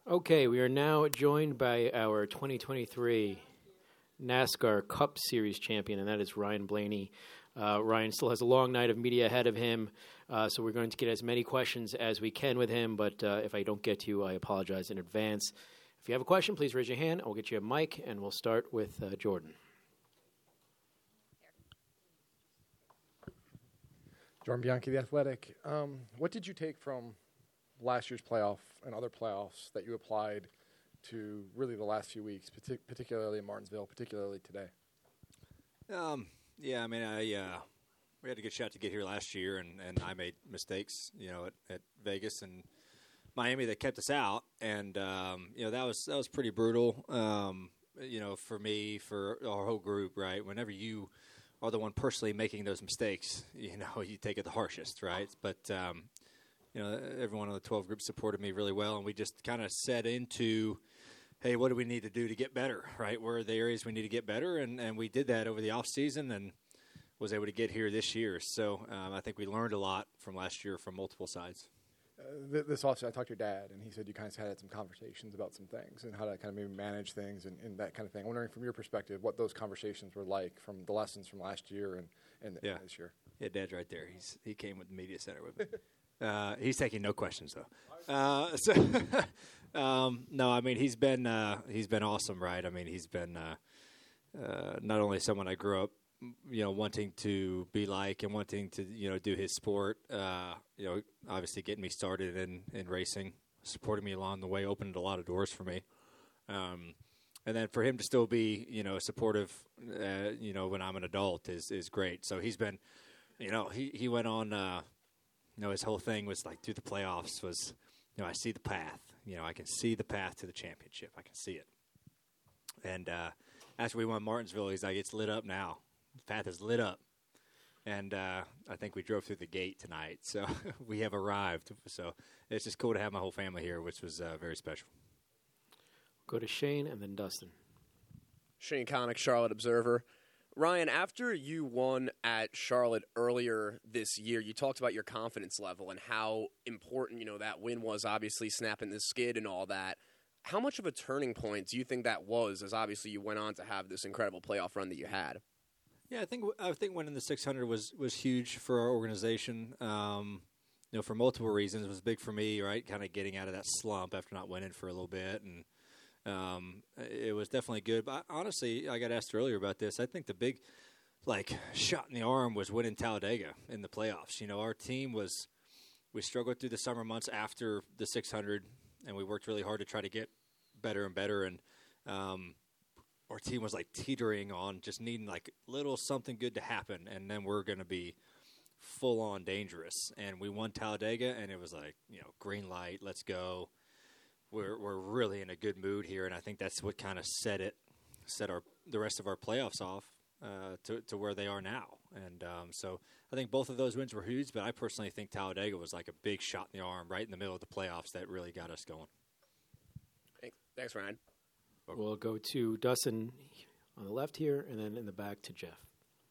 Okay, we are now joined by our 2023 NASCAR Cup Series champion, and that is Ryan Blaney. Ryan still has a long night of media ahead of him, so we're going to get as many questions as we can with him, but if I don't get to you, I apologize in advance. If you have a question, please raise your hand. I'll get you a mic, and we'll start with Jordan. Jordan Bianchi, The Athletic. What did you take from last year's playoff and other playoffs that you applied to really the last few weeks, particularly in Martinsville, particularly today? We had a good shot to get here last year, and I made mistakes, at Vegas and Miami that kept us out, and that was pretty brutal, for me, for our whole group, right? Whenever you are the one personally making those mistakes, you take it the harshest, right? But everyone on the 12 group supported me really well, and we just kind of set into, hey, what do we need to do to get better, right? Where are the areas we need to get better? And we did that over the offseason and was able to get here this year. So I think we learned a lot from last year from multiple sides. This offseason, I talked to your dad, and he said you kind of had some conversations about some things and how to kind of maybe manage things and that kind of thing. I'm wondering from your perspective what those conversations were like from the lessons from last year and this year. Yeah, Dad's right there. He came with the media center with me. He's taking no questions though. No, I mean he's been awesome, right? I mean he's been not only someone I grew up, wanting to be like and wanting to do his sport. Obviously getting me started in racing, supporting me along the way, opened a lot of doors for me. And then for him to still be supportive, when I'm an adult is great. So he's been, he went on. His whole thing was like through the playoffs was, I see the path. I can see the path to the championship. I can see it. And after we won Martinsville, he's like, it's lit up now. The path is lit up. And I think we drove through the gate tonight. So we have arrived. So it's just cool to have my whole family here, which was very special. Go to Shane and then Dustin. Shane Connick, Charlotte Observer. Ryan, after you won at Charlotte earlier this year, you talked about your confidence level and how important, that win was, obviously snapping the skid and all that. How much of a turning point do you think that was, as obviously you went on to have this incredible playoff run that you had? Yeah, I think winning the 600 was huge for our organization. For multiple reasons. It was big for me, right? Kind of getting out of that slump after not winning for a little bit, and it was definitely good. But honestly, I got asked earlier about this. I think the big, shot in the arm was winning Talladega in the playoffs. Our team we struggled through the summer months after the 600, and we worked really hard to try to get better and better. And our team was teetering on just needing little something good to happen, and then we're going to be full on dangerous. And we won Talladega, and it was green light, let's go. We're really in a good mood here, and I think that's what kind of set the rest of our playoffs off to where they are now. And so I think both of those wins were huge, but I personally think Talladega was a big shot in the arm right in the middle of the playoffs that really got us going. Thanks, Ryan. We'll go to Dustin on the left here, and then in the back to Jeff.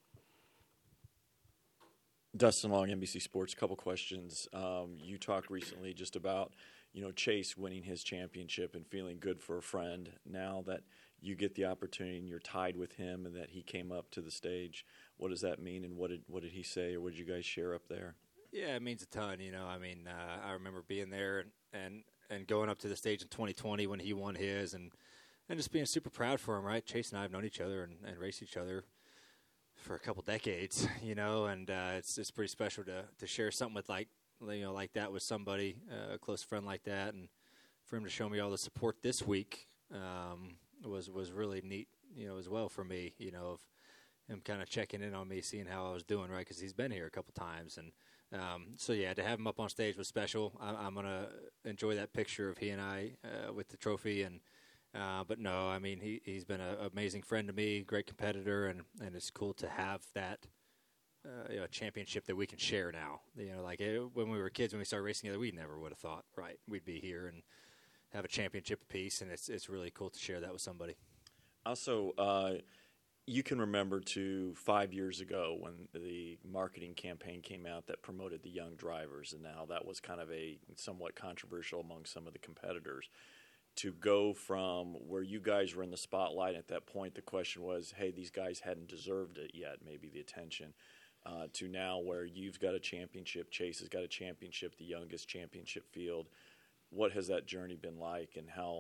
Dustin Long, NBC Sports. Couple questions. You talked recently just about Chase winning his championship and feeling good for a friend. Now that you get the opportunity and you're tied with him and that he came up to the stage, what does that mean, and what did he say, or what did you guys share up there? Yeah, it means a ton. I remember being there and going up to the stage in 2020 when he won his and just being super proud for him, right? Chase and I have known each other and raced each other for a couple decades, and it's pretty special to share something with like that with somebody, a close friend like that, and for him to show me all the support this week was really neat, as well for me, of him kind of checking in on me, seeing how I was doing, right? Because he's been here a couple times, and to have him up on stage was special. I'm gonna enjoy that picture of he and I with the trophy, and but no, he's been an amazing friend to me, great competitor, and it's cool to have that. A championship that we can share now. When we were kids, when we started racing together, we never would have thought, right, we'd be here and have a championship apiece, and it's really cool to share that with somebody. Also, you can remember 5 years ago when the marketing campaign came out that promoted the young drivers, and now that was kind of a somewhat controversial among some of the competitors. to go from where you guys were in the spotlight at that point, the question was, hey, these guys hadn't deserved it yet, maybe the attention, to now where you've got a championship, Chase has got a championship, the youngest championship field. What has that journey been like, and how,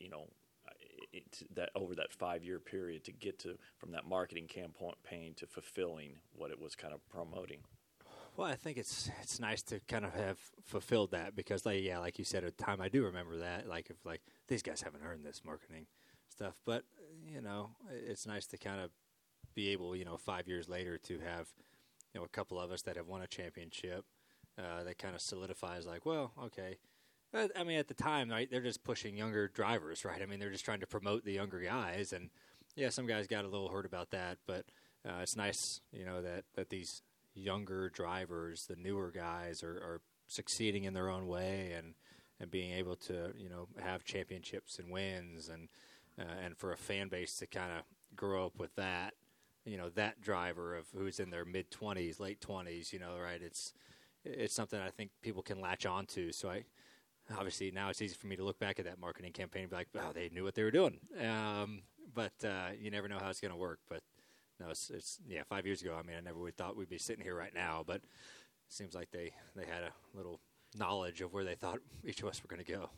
that over that 5-year period to get to from that marketing campaign to fulfilling what it was kind of promoting? Well, I think it's nice to kind of have fulfilled that because, like you said at the time, I do remember that. If these guys haven't earned this marketing stuff, but it's nice to kind of be able, 5 years later, to have, a couple of us that have won a championship. That kind of solidifies, okay. I mean, at the time, right, they're just pushing younger drivers, right? I mean, they're just trying to promote the younger guys, and some guys got a little hurt about that, but it's nice, that these younger drivers, the newer guys, are succeeding in their own way and being able to have championships and wins and for a fan base to kind of grow up with that that driver of who's in their mid-20s, late 20s, right? It's something I think people can latch on to. So obviously now it's easy for me to look back at that marketing campaign and be like, wow, they knew what they were doing. But you never know how it's going to work. But no, it's 5 years ago. I mean, I never would thought we'd be sitting here right now, but it seems like they had a little knowledge of where they thought each of us were going to go.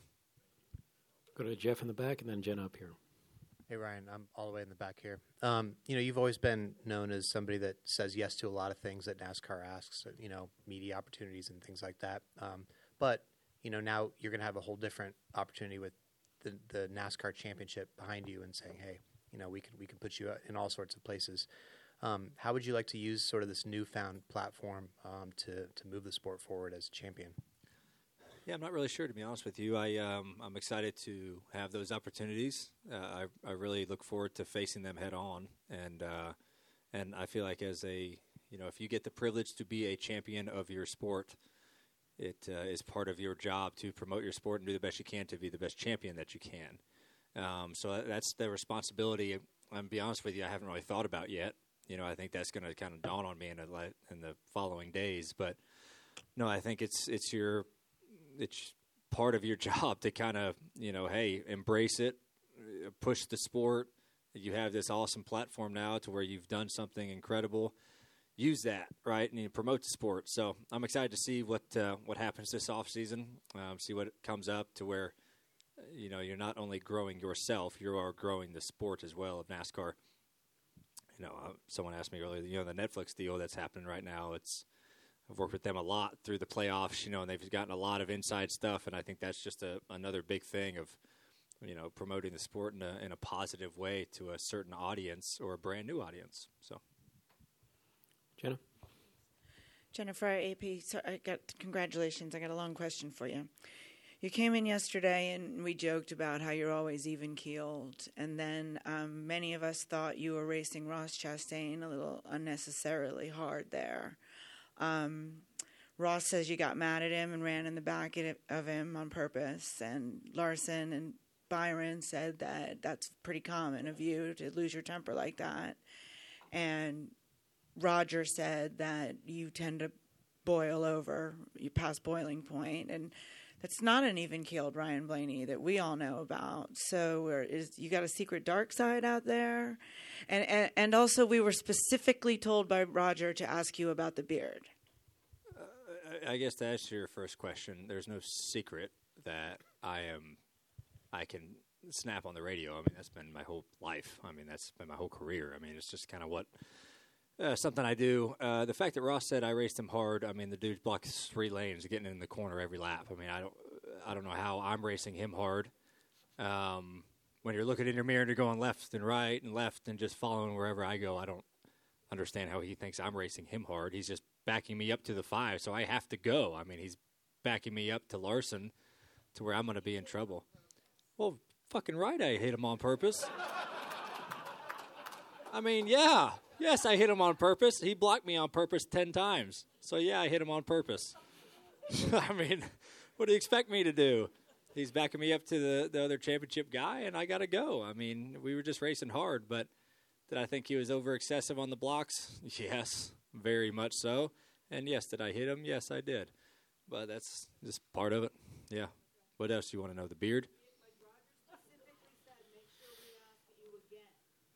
Go to Jeff in the back and then Jen up here. Hey, Ryan, I'm all the way in the back here. You've always been known as somebody that says yes to a lot of things that NASCAR asks, media opportunities and things like that. But now you're going to have a whole different opportunity with the NASCAR championship behind you and saying, hey, we can put you in all sorts of places. How would you like to use sort of this newfound platform to move the sport forward as champion? Yeah, I'm not really sure, to be honest with you. I'm excited to have those opportunities. I really look forward to facing them head on, and I feel like as if you get the privilege to be a champion of your sport, it is part of your job to promote your sport and do the best you can to be the best champion that you can. So that's the responsibility. I'm be honest with you, I haven't really thought about yet. I think that's going to kind of dawn on me in the following days. But no, I think it's part of your job to kind of hey, embrace it, push the sport. You have this awesome platform now to where you've done something incredible. Use that, right, and promote the sport. So I'm excited to see what happens this off season. See what comes up to where you're not only growing yourself, you are growing the sport as well of NASCAR. Someone asked me earlier, the Netflix deal that's happening right now. I've worked with them a lot through the playoffs, and they've gotten a lot of inside stuff, and I think that's just another big thing of promoting the sport in a positive way to a certain audience or a brand new audience. So. Jennifer, AP, congratulations. I got a long question for you. You came in yesterday and we joked about how you're always even-keeled, and then many of us thought you were racing Ross Chastain a little unnecessarily hard there. Ross says you got mad at him and ran in the back of him on purpose, and Larson and Byron said that that's pretty common of you to lose your temper like that. And Roger said that you tend to boil over, you pass boiling point, and that's not an even-keeled Ryan Blaney that we all know about. So you got a secret dark side out there? And also we were specifically told by Roger to ask you about the beard. I guess to answer your first question, there's no secret that I can snap on the radio. I mean, that's been my whole life. I mean, that's been my whole career. I mean, it's just kind of what something I do. The fact that Ross said I raced him hard, I mean, the dude blocks 3 lanes, getting in the corner every lap. I mean, I don't know how I'm racing him hard. When you're looking in your mirror and you're going left and right and left and just following wherever I go, I don't understand how he thinks I'm racing him hard. He's just backing me up to the 5, so I have to go. I mean, he's backing me up to Larson to where I'm going to be in trouble. Well, fucking right, I hit him on purpose. I mean, yeah. Yes, I hit him on purpose. He blocked me on purpose 10 times. So, yeah, I hit him on purpose. I mean, what do you expect me to do? He's backing me up to the other championship guy, and I got to go. I mean, we were just racing hard, but did I think he was over-excessive on the blocks? Yes, very much so. And, yes, did I hit him? Yes, I did. But that's just part of it. Yeah. What else do you want to know? The beard?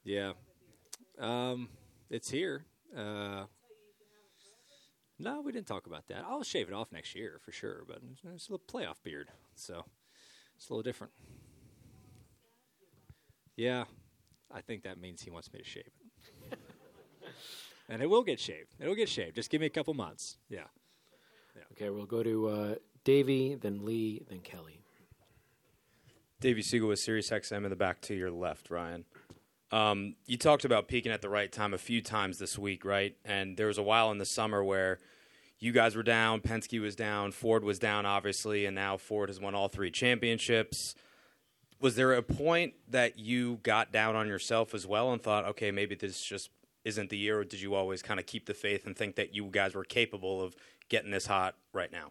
Yeah. It's here. No, we didn't talk about that. I'll shave it off next year for sure, but it's a little playoff beard, so it's a little different. Yeah, I think that means he wants me to shave it. And it will get shaved. It'll get shaved. Just give me a couple months. Yeah. Okay, we'll go to Davey, then Lee, then Kelly. Davey Siegel with SiriusXM in the back to your left, Ryan. You talked about peaking at the right time a few times this week, right? And there was a while in the summer where you guys were down, Penske was down, Ford was down, obviously, and now Ford has won all 3 championships. Was there a point that you got down on yourself as well and thought, okay, maybe this just isn't the year, or did you always kind of keep the faith and think that you guys were capable of getting this hot right now?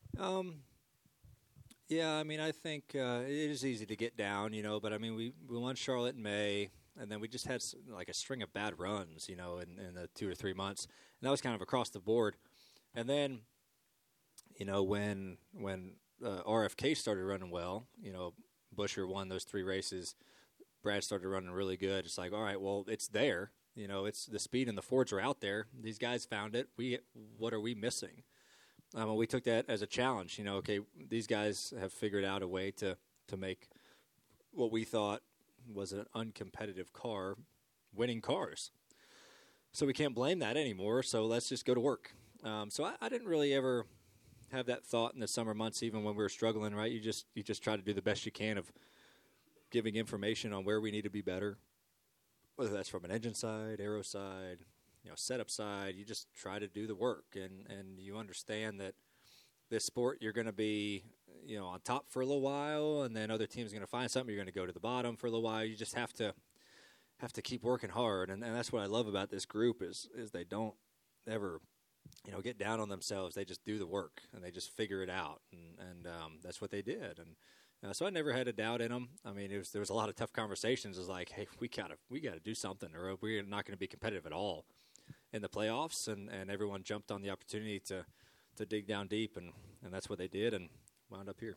Yeah, I mean, I think it is easy to get down, but I mean, we won Charlotte in May, and then we just had like a string of bad runs, in the 2 or 3 months, and that was kind of across the board. And then, when RFK started running well, Buescher won those 3 races, Brad started running really good. It's like, all right, well, it's there. It's the speed and the Fords are out there. These guys found it. What are we missing? We took that as a challenge. Okay, these guys have figured out a way to make what we thought was an uncompetitive car winning cars. So we can't blame that anymore. So let's just go to work. So I didn't really ever have that thought in the summer months, even when we were struggling. Right? You just try to do the best you can of giving information on where we need to be better. Whether that's from an engine side, aero side, setup side, you just try to do the work, and you understand that this sport you're going to be, on top for a little while, and then other teams are going to find something. You're going to go to the bottom for a little while. You just have to keep working hard, and that's what I love about this group is they don't ever, get down on themselves. They just do the work and they just figure it out, and that's what they did, and. So I never had a doubt in them. I mean, there was a lot of tough conversations. It was like, hey, we gotta do something, or we're not going to be competitive at all in the playoffs. And everyone jumped on the opportunity to dig down deep, and that's what they did, and wound up here.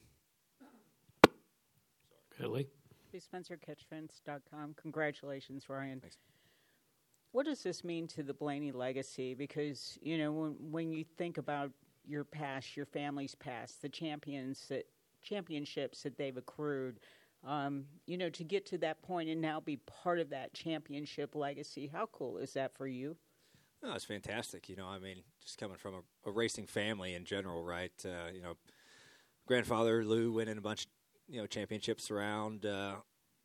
Kelly? SpencerCatchfence.com. Congratulations, Ryan. Thanks. What does this mean to the Blaney legacy? Because, when you think about your past, your family's past, the championships that they've accrued, to get to that point and now be part of that championship legacy. How cool is that for you? Oh, it's fantastic. I mean, just coming from a racing family in general, right? Grandfather Lou winning a bunch, championships around, the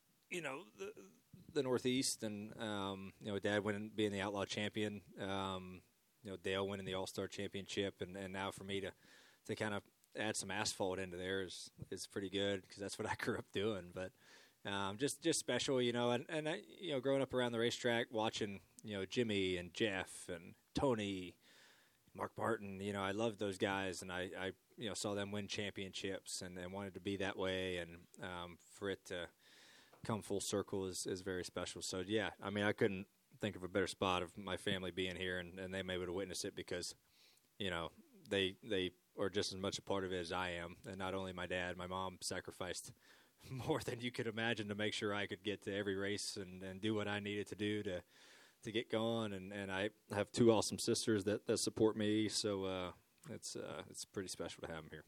Northeast, and Dad being the Outlaw champion. Dale winning the All-Star championship, and now for me to kind of add some asphalt into there is pretty good, because that's what I grew up doing. But just special, and I, growing up around the racetrack, watching Jimmy and Jeff and Tony, Mark Martin, I loved those guys, and I saw them win championships and wanted to be that way, and for it to come full circle is very special. So yeah, I mean, I couldn't think of a better spot of my family being here, and them able to witness it, because they are just as much a part of it as I am. And not only my dad, my mom sacrificed more than you could imagine to make sure I could get to every race and do what I needed to do to get going. And I have 2 awesome sisters that support me, so it's pretty special to have them here.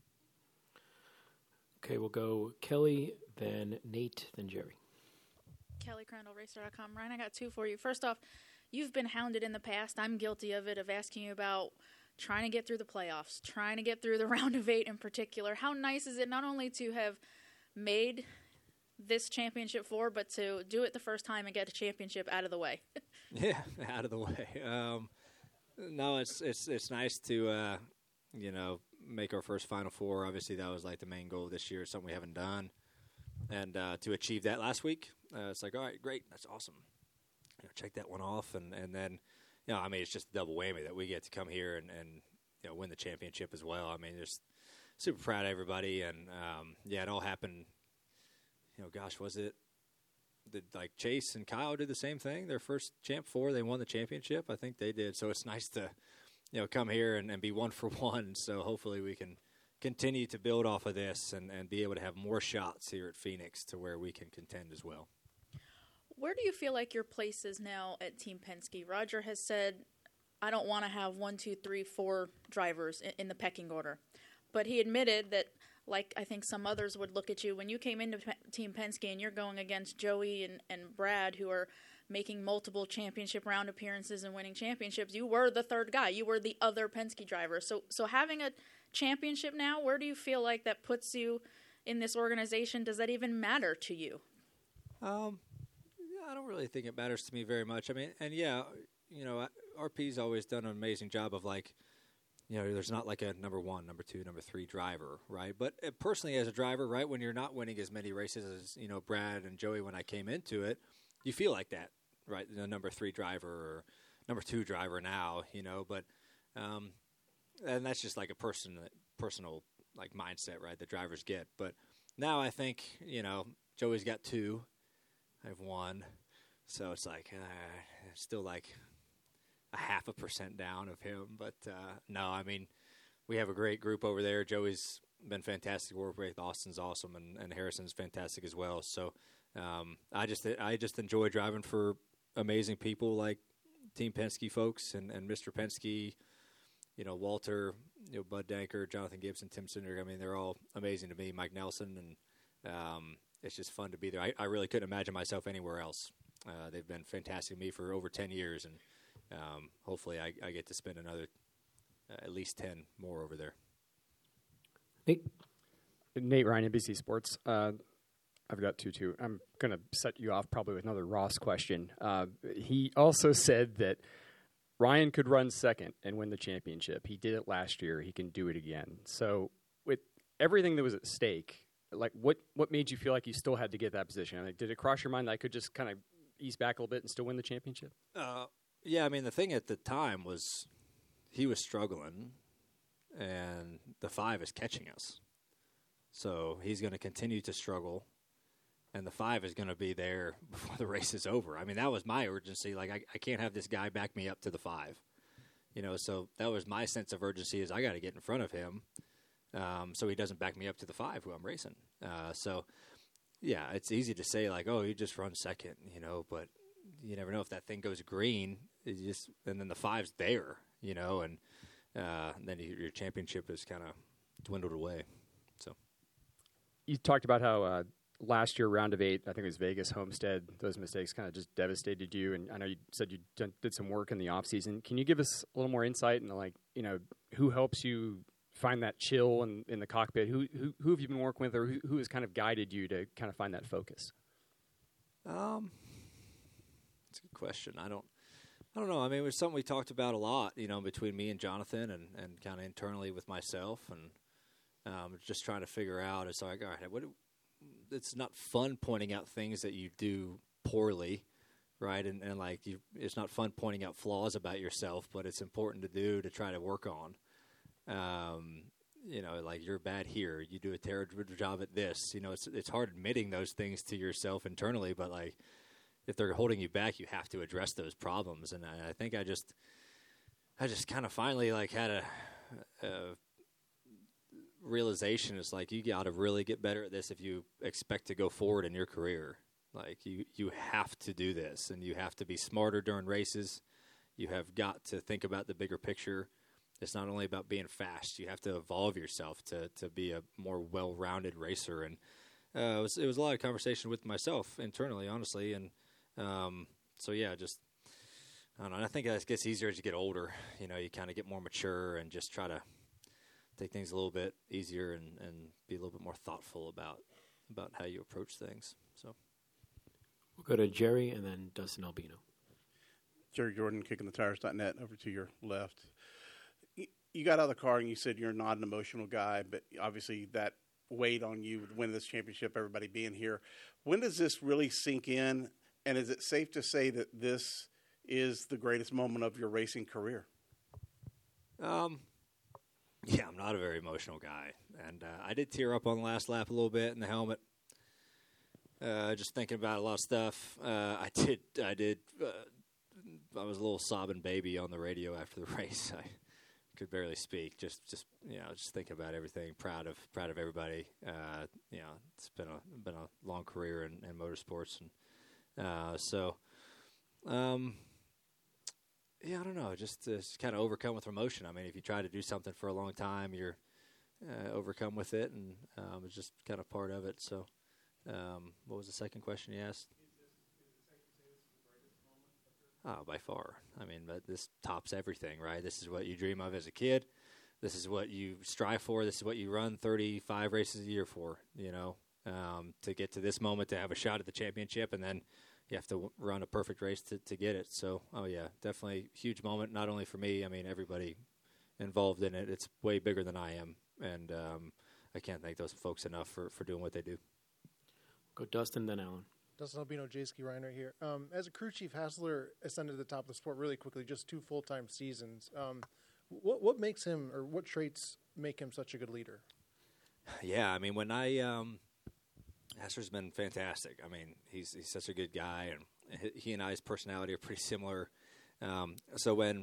Okay, we'll go Kelly, then Nate, then Jerry. Kelly Crandall, Racer.com. Ryan, I got 2 for you. First off, you've been hounded in the past. I'm guilty of it, of asking you about trying to get through the playoffs, trying to get through the round of 8 in particular. How nice is it not only to have made this championship 4, but to do it the first time and get a championship out of the way? Yeah, out of the way. No, it's nice to make our first Final Four. Obviously, that was like the main goal this year. It's something we haven't done, and to achieve that last week, it's like, all right, great, that's awesome. Check that one off, and then. I mean, it's just a double whammy that we get to come here and win the championship as well. I mean, just super proud of everybody, and it all happened. Was it like Chase and Kyle did the same thing? Their first Champ 4, they won the championship. I think they did. So it's nice to come here and be 1 for 1. So hopefully we can continue to build off of this and be able to have more shots here at Phoenix to where we can contend as well. Where do you feel like your place is now at Team Penske? Roger has said, I don't want to have 1, 2, 3, 4 drivers in the pecking order. But he admitted that, like I think some others would look at you, when you came into Team Penske and you're going against Joey and Brad, who are making multiple championship round appearances and winning championships, you were the third guy. You were the other Penske driver. So having a championship now, where do you feel like that puts you in this organization? Does that even matter to you? I don't really think it matters to me very much. I mean, and yeah, RP's always done an amazing job of there's not like a number 1, number 2, number 3 driver, right? But personally, as a driver, right, when you're not winning as many races as Brad and Joey when I came into it, you feel like that, right? The number 3 driver or number 2 driver now, But and that's just like a personal like mindset, right? The drivers get. But now I think Joey's got 2, I have 1, so it's like still like 0.5% down of him. But no, I mean, we have a great group over there. Joey's been fantastic to work with. Austin's awesome, and Harrison's fantastic as well. So I just enjoy driving for amazing people like Team Penske folks and Mr. Penske, Walter, Bud Danker, Jonathan Gibson, Tim Cinder. I mean, they're all amazing to me. Mike Nelson, and it's just fun to be there. I really couldn't imagine myself anywhere else. They've been fantastic to me for over 10 years, and hopefully I get to spend another at least 10 more over there. Nate Ryan, NBC Sports. I've got two, too. I'm going to set you off probably with another Ross question. He also said that Ryan could run second and win the championship. He did it last year. He can do it again. So with everything that was at stake, like what made you feel like you still had to get that position? I mean, did it cross your mind that I could just kind of ease back a little bit and still win the championship? Yeah, I mean, the thing at the time was he was struggling, and the 5 is catching us. So he's going to continue to struggle, and the 5 is going to be there before the race is over. I mean, that was my urgency. Like, I can't have this guy back me up to the 5. So that was my sense of urgency is I got to get in front of him so he doesn't back me up to the 5 who I'm racing. So, yeah, it's easy to say, like, oh, you just run second, but you never know if that thing goes green. And then the 5's there, and then your championship is kind of dwindled away. So you talked about how last year, round of 8, I think it was Vegas, Homestead, those mistakes kind of just devastated you. And I know you said you did some work in the off season. Can you give us a little more insight into who helps you find that chill in the cockpit? Who have you been working with, or who has kind of guided you to kind of find that focus? That's a good question. I don't know. I mean, it was something we talked about a lot, between me and Jonathan and kind of internally with myself, and just trying to figure out. It's like, all right, it's not fun pointing out things that you do poorly, right? And it's not fun pointing out flaws about yourself, but it's important to do to try to work on. Like you're bad here, you do a terrible job at this. It's hard admitting those things to yourself internally, but like if they're holding you back, you have to address those problems. And I think I just kind of finally like had a realization. It's like you got to really get better at this if you expect to go forward in your career. Like you have to do this, and you have to be smarter during races. You have got to think about the bigger picture. It's not only about being fast. You have to evolve yourself to be a more well-rounded racer. And it was a lot of conversation with myself internally, honestly. And so, yeah, just I don't know. I think it gets easier as you get older. You kind of get more mature and just try to take things a little bit easier and be a little bit more thoughtful about how you approach things. So we'll go to Jerry and then Dustin Albino. Jerry Jordan, KickingTheTires.net, over to your left. You got out of the car and you said you're not an emotional guy, but obviously that weighed on you to win this championship, everybody being here. When does this really sink in, and is it safe to say that this is the greatest moment of your racing career? Yeah, I'm not a very emotional guy, and I did tear up on the last lap a little bit in the helmet, just thinking about a lot of stuff. I was a little sobbing baby on the radio after the race. I could barely speak. Just thinking about everything. Proud of everybody. It's been a long career in motorsports, Yeah, I don't know. Just kind of overcome with emotion. I mean, if you try to do something for a long time, you're overcome with it, and it's just kind of part of it. So, what was the second question you asked? Oh, by far. I mean, but this tops everything, right? This is what you dream of as a kid. This is what you strive for. This is what you run 35 races a year for, to get to this moment, to have a shot at the championship, and then you have to run a perfect race to get it. So, definitely huge moment, not only for me. I mean, everybody involved in it. It's way bigger than I am, and I can't thank those folks enough for doing what they do. Go Dustin, then Alan. Dustin Albino, J-Ski Ryan right here. As a crew chief, Hassler ascended to the top of the sport really quickly, just 2 full-time seasons. What makes him, or what traits make him such a good leader? Yeah, I mean, when Hassler's been fantastic. I mean, he's such a good guy, and he and I's personality are pretty similar. So when,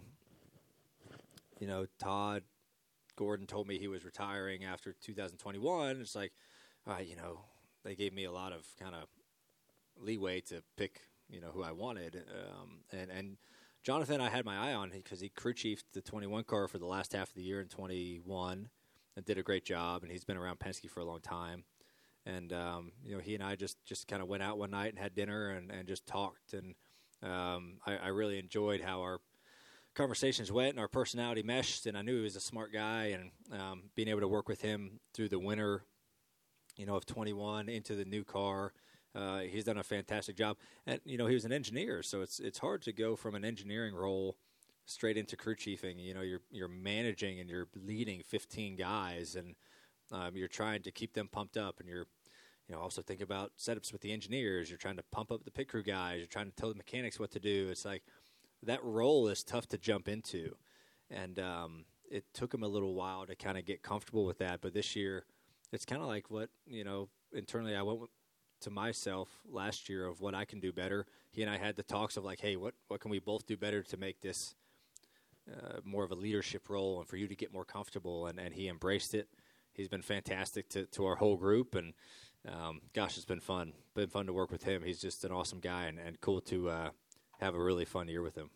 Todd Gordon told me he was retiring after 2021, it's like, they gave me a lot of kind of leeway to pick, who I wanted. And Jonathan, I had my eye on because he crew chiefed the 21 car for the last half of the year in 21 and did a great job. And he's been around Penske for a long time. And, he and I just kind of went out one night and had dinner and just talked. And I really enjoyed how our conversations went and our personality meshed. And I knew he was a smart guy. And being able to work with him through the winter, of 21 into the new car, he's done a fantastic job. And, he was an engineer, so it's hard to go from an engineering role straight into crew chiefing. You're managing and you're leading 15 guys, and you're trying to keep them pumped up, and you're also think about setups with the engineers. You're trying to pump up the pit crew guys. You're trying to tell the mechanics what to do. It's like that role is tough to jump into, and it took him a little while to kind of get comfortable with that. But this year, it's kind of like what, internally I went to myself last year of what I can do better. He and I had the talks of like, hey, what can we both do better to make this more of a leadership role and for you to get more comfortable, and he embraced it. He's been fantastic to our whole group, and it's been fun. Been fun to work with him. He's just an awesome guy, and cool to have a really fun year with him.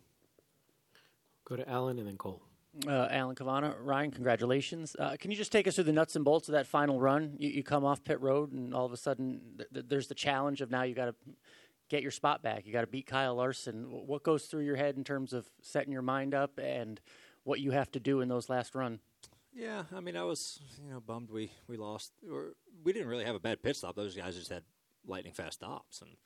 Go to Alan and then Cole. Alan Cavana. Ryan, congratulations. Can you just take us through the nuts and bolts of that final run? You come off pit road, and all of a sudden there's the challenge of now you got to get your spot back. You got to beat Kyle Larson. What goes through your head in terms of setting your mind up and what you have to do in those last run? Yeah, I mean, I was bummed we lost. Or we didn't really have a bad pit stop. Those guys just had lightning fast stops, and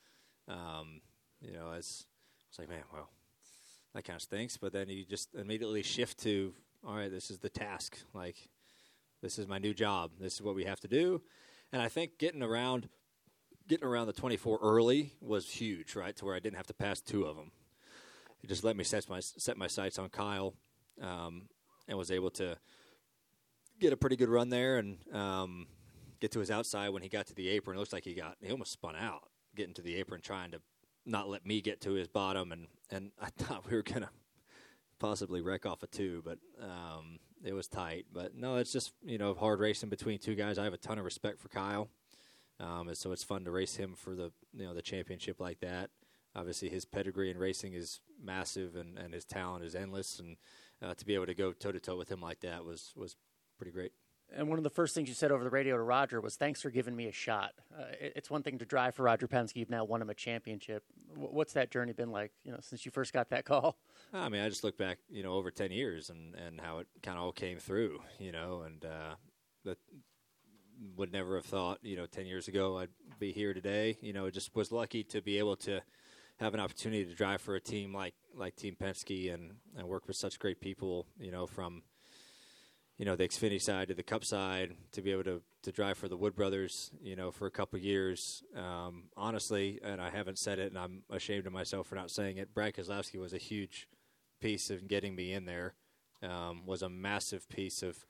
I was like, man, well, that kind of stinks. But then you just immediately shift to, all right, this is the task. Like, this is my new job. This is what we have to do. And I think getting around the 24 early was huge, right, to where I didn't have to pass 2 of them. It just let me set my sights on Kyle, and was able to get a pretty good run there and get to his outside. When he got to the apron, it looks like he almost spun out getting to the apron, trying to not let me get to his bottom, and I thought we were going to possibly wreck off a 2, but it was tight. But no, it's just, hard racing between 2 guys. I have a ton of respect for Kyle, and so it's fun to race him for the championship like that. Obviously, his pedigree in racing is massive, and his talent is endless, and to be able to go toe-to-toe with him like that was pretty great. And one of the first things you said over the radio to Roger was, thanks for giving me a shot. It's one thing to drive for Roger Penske. You've now won him a championship. What's that journey been like, since you first got that call? I mean, I just look back, over 10 years and how it kind of all came through, and that would never have thought, 10 years ago I'd be here today. Just was lucky to be able to have an opportunity to drive for a team like Team Penske and work with such great people, from the Xfinity side to the Cup side, to be able to drive for the Wood Brothers, for a couple of years. Honestly, and I haven't said it, and I'm ashamed of myself for not saying it, Brad Keselowski was a huge piece of getting me in there, was a massive piece of,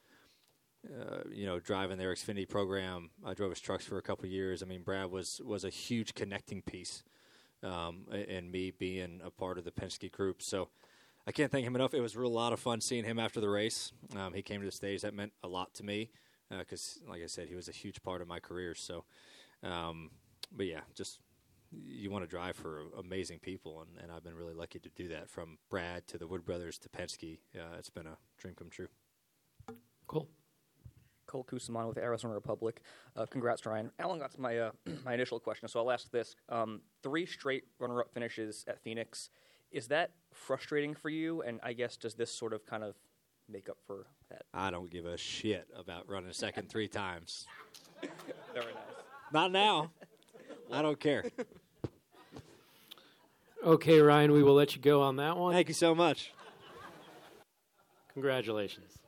driving their Xfinity program. I drove his trucks for a couple of years. I mean, Brad was a huge connecting piece in me being a part of the Penske group. So I can't thank him enough. It was a lot of fun seeing him after the race. He came to the stage. That meant a lot to me because, like I said, he was a huge part of my career. So, but yeah, just you want to drive for amazing people, and I've been really lucky to do that. From Brad to the Wood Brothers to Penske, it's been a dream come true. Cool. Cole Kusaman with Arizona Republic. Congrats, Ryan. Alan got to my my initial question, so I'll ask this: 3 straight runner-up finishes at Phoenix. Is that frustrating for you? And I guess does this sort of kind of make up for that? I don't give a shit about running second 3 times. Very nice. Not now. I don't care. Okay, Ryan, we will let you go on that one. Thank you so much. Congratulations.